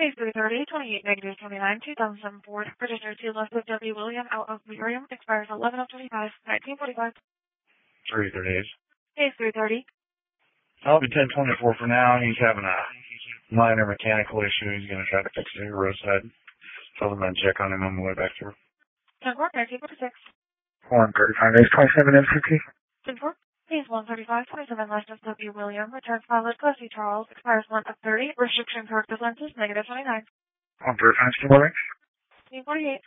Case 330, 28-29, 2007 Ford. Registered to Leslie W. William out of Miriam. Expires 11/25, 1945. 338. Case 330. I'll be 1024 for now. He's having a minor mechanical issue. He's going to try to fix it roadside. Tell them to check on him on the way back through. 10-4, 1946. 135 days, 27 MCT. 10-4. Case 135, 27 Leslie W. William. Return pilot, Gussie Charles. Expires 1/30. Restriction corrective lenses, -29. 135, 2 more. 48.